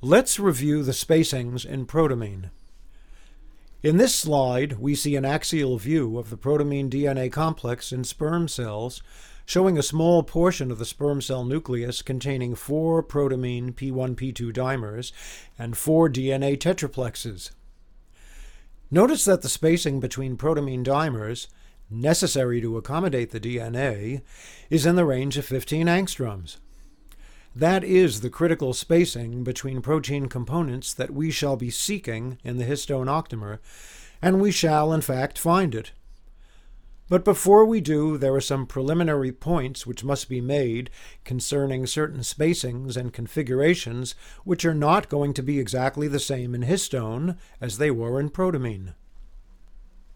Let's review the spacings in protamine. In this slide, we see an axial view of the protamine DNA complex in sperm cells, showing a small portion of the sperm cell nucleus containing 4 protamine P1P2 dimers and 4 DNA tetraplexes. Notice that the spacing between protamine dimers, necessary to accommodate the DNA, is in the range of 15 angstroms. That is the critical spacing between protein components that we shall be seeking in the histone octamer, and we shall in fact find it. But before we do, there are some preliminary points which must be made concerning certain spacings and configurations which are not going to be exactly the same in histone as they were in protamine.